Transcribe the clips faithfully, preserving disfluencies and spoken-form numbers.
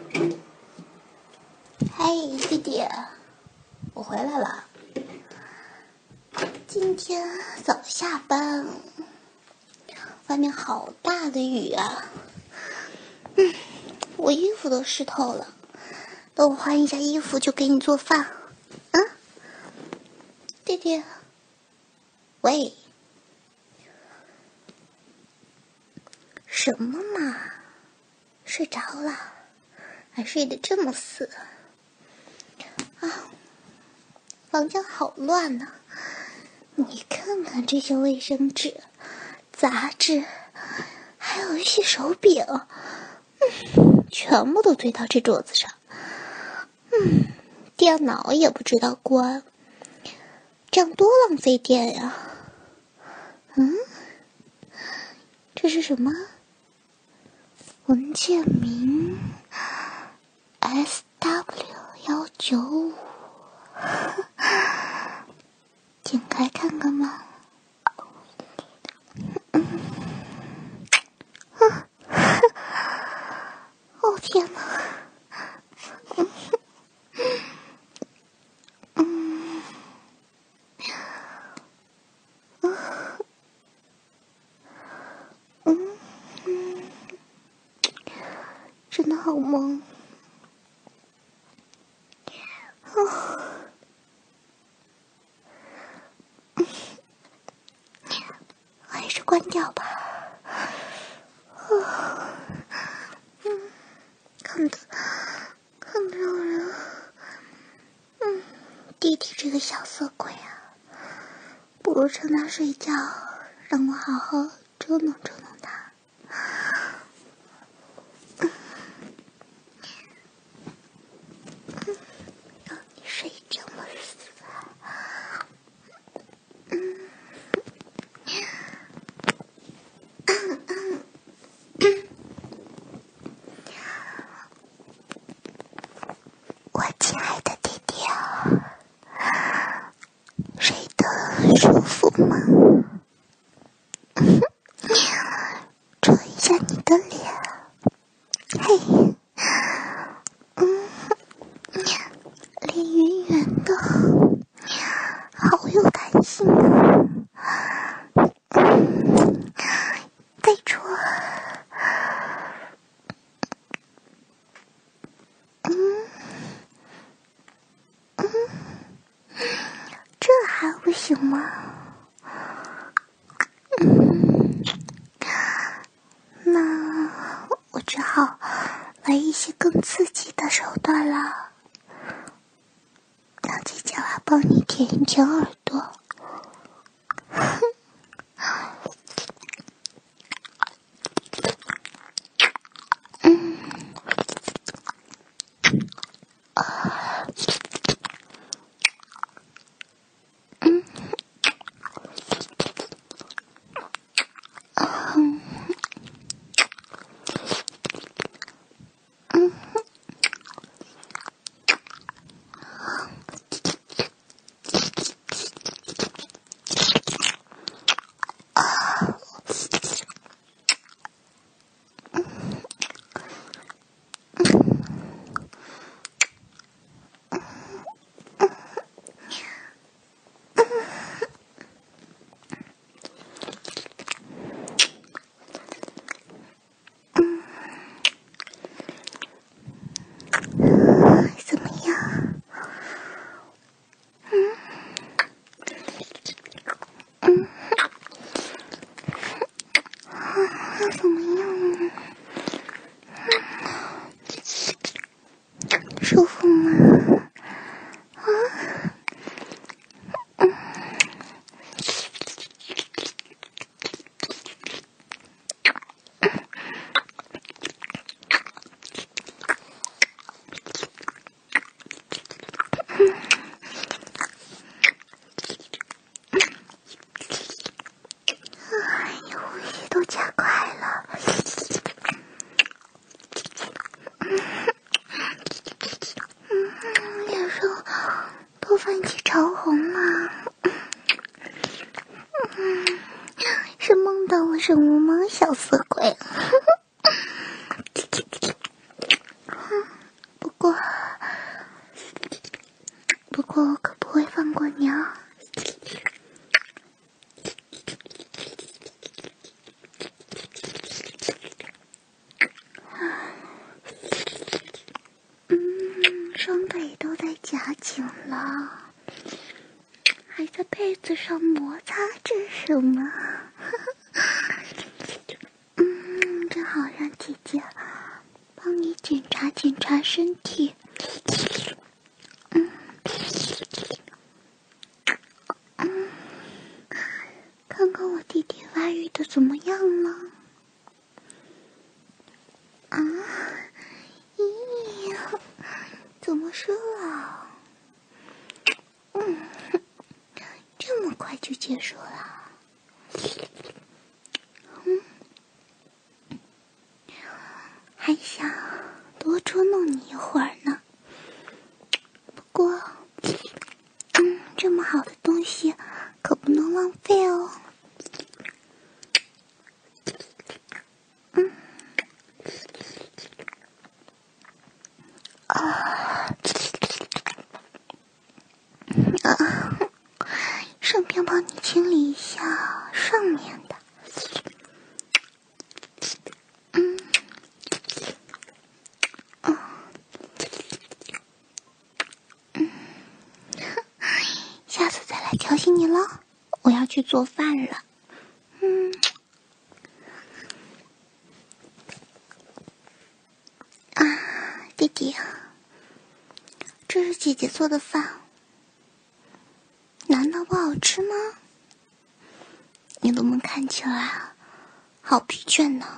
嗨，弟弟，我回来了。今天早下班，外面好大的雨啊！嗯，我衣服都湿透了。等我换一下衣服就给你做饭。嗯，弟弟，喂，什么嘛？睡着了？还睡得这么死？啊，房间好乱呢、啊！你看看这些卫生纸、杂志，还有一些手柄，嗯，全部都堆到这桌子上。嗯，电脑也不知道关，这样多浪费电呀！嗯，这是什么？文件名 S W 一九五，点开看看吧。嗯，啊，哦天哪！嗯嗯嗯嗯，真的好懵。哦，还是关掉吧。哦，嗯，看得看得让人，嗯，弟弟这个小色鬼啊，不如趁他睡觉，让我好好捉弄捉弄他。嗯，嗯，让你睡这么死。嗯。我亲爱的弟弟啊，睡得舒服吗？戳一下你的脸，嘿，嗯，脸圆圆的，好有弹性啊！嗯，再戳。嗯嗯，这还不行吗？嗯，那我只好来一些更刺激的手段了。让姐姐来帮你舔一舔耳朵。嗯，啊，嗯，嗯，嗯，啊，怎么样？嗯，嗯，啊，怎么样？舒服吗？啊，嗯，哎，你呼吸都加快了。嗯，脸上头发已经潮红了。嗯，是梦到了什么吗，小色鬼？ 夹紧了，还在被子上摩擦着什么？嗯，正好让姐姐帮你检查检查身体。嗯嗯，看看我弟弟发育的怎么样了？啊？咦，怎么说啊？嗯，这么快就结束了？嗯，还想多捉弄你一会儿呢。不过，嗯，这么好的东西可不能浪费哦。嗯，啊，啊，顺便帮你清理一下上面的。嗯，嗯，嗯，下次再来调戏你了，我要去做饭了。嗯，啊，弟弟，这是姐姐做的饭，难道不好吃吗？你怎么看起来好疲倦呢？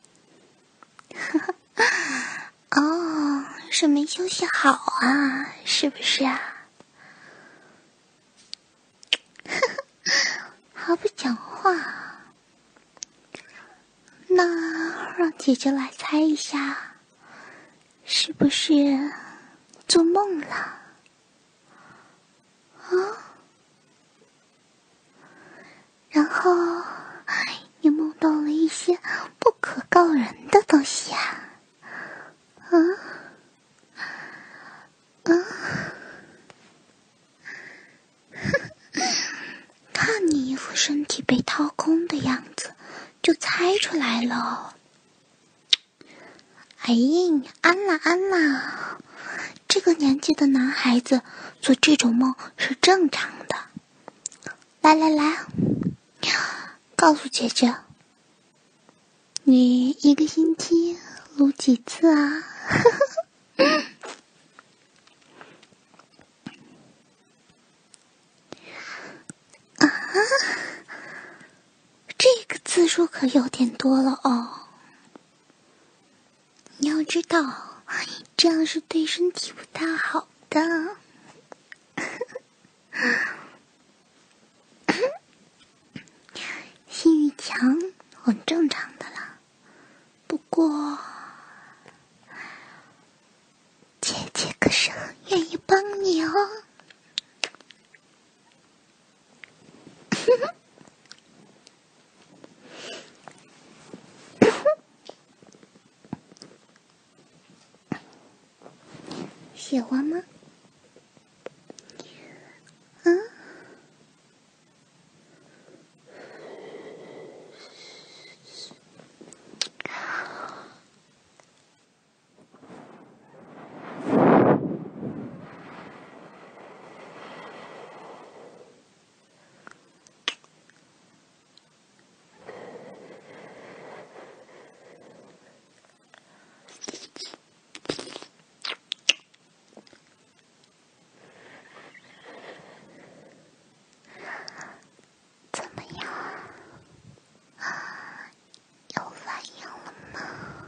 哦，是没休息好啊，是不是啊？还不讲话？那让姐姐来猜一下，是不是做梦了？啊？然后你梦到了一些不可告人的东西啊？啊？啊？看你一副身体被掏空的样子，就猜出来了。哎呀，安啦安啦，这个年纪的男孩子做这种梦是正常的。来来来，告诉姐姐，你一个星期撸几次啊？啊，这个次数可有点多了哦。你要知道，这样是对身体不大好的。性欲强很正常的啦，不过姐姐可是很愿意帮你哦。喜欢吗？嗯？怎么样？有反应了吗？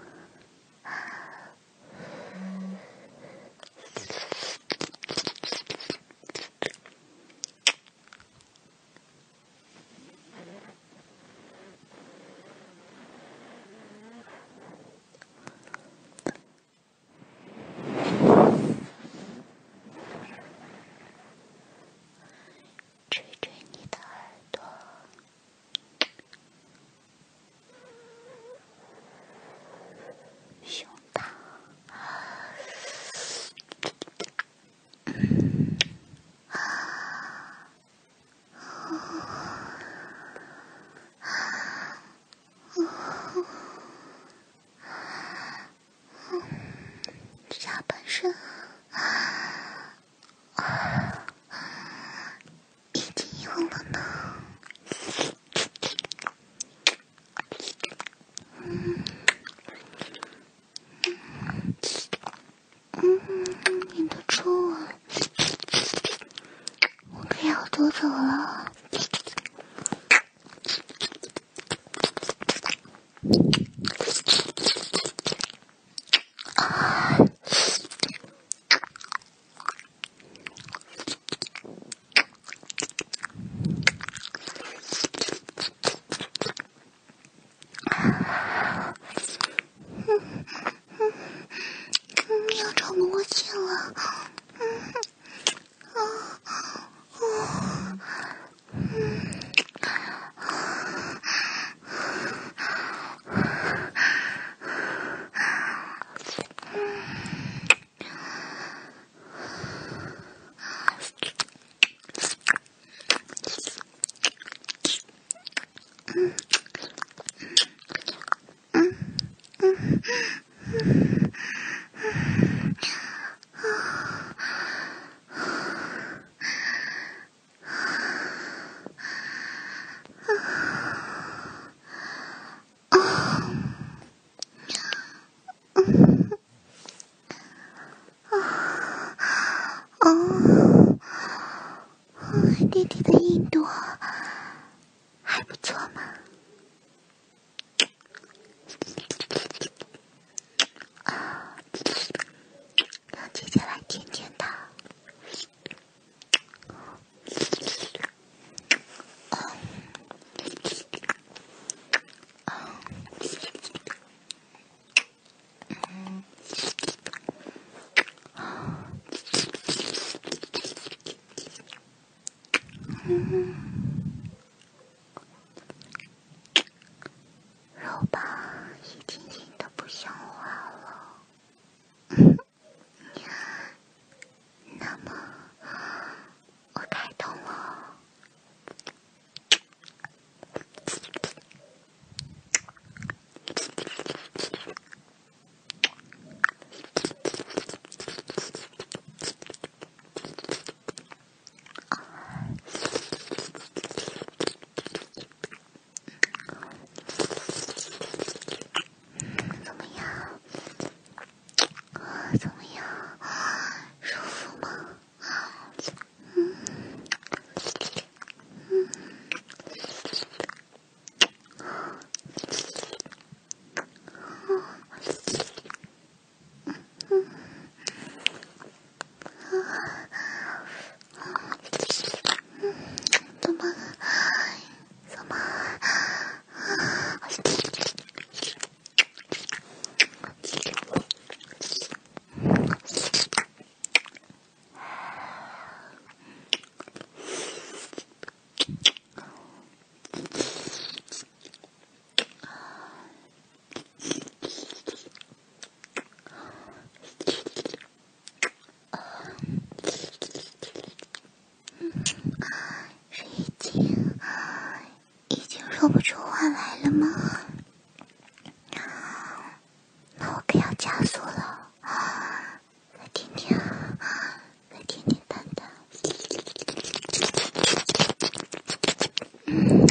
吹吹你的耳朵，胸膛，下半身， 劲了。嗯，啊，哦，嗯。弟弟的硬度还不错嘛。让姐姐来舔舔他。嗯，肉棒已经硬得不像话了。那么，我开动了。怎么样？怎么样？舒服吗？嗯嗯。怎么？怎么？是已经已经说不出话来了吗？那我可要加速了，再听听，再听听蛋蛋。嗯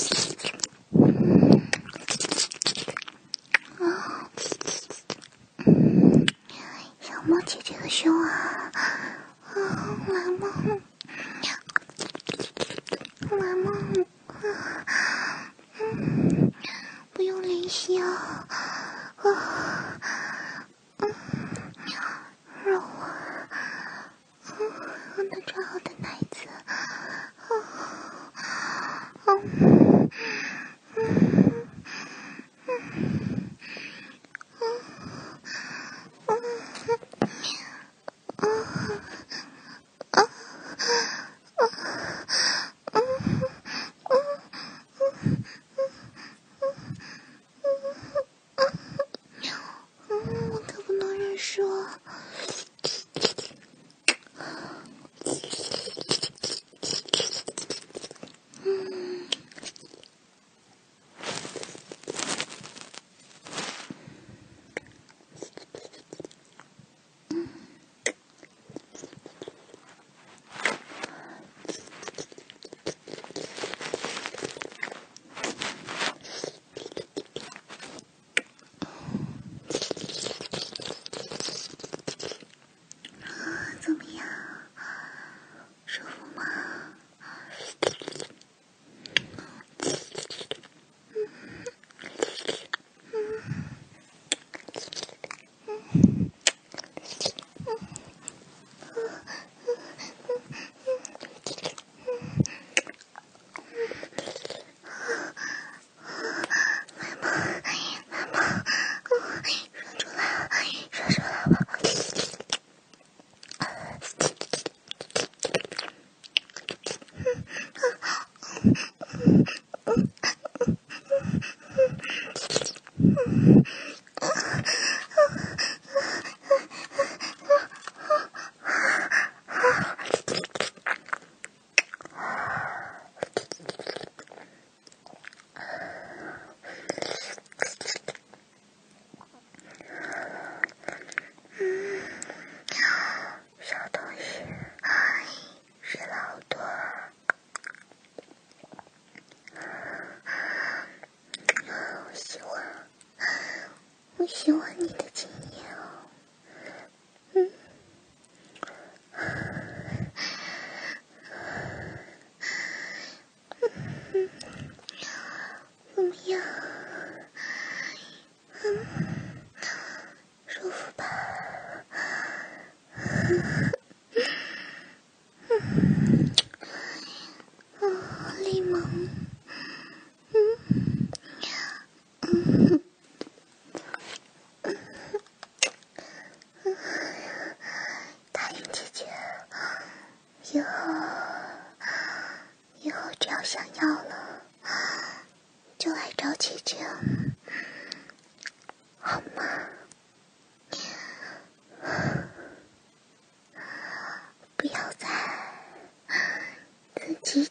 嗯啊嗯，想摸姐姐的胸啊，啊，来吗？来吗？啊，嗯，不用联系啊，啊，嗯，让我，嗯，我能抓好的奶子，啊，嗯，嗯，嗯，我可不能认输。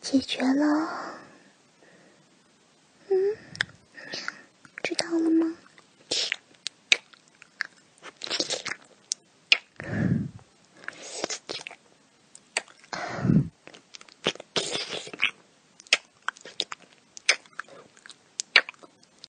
解决了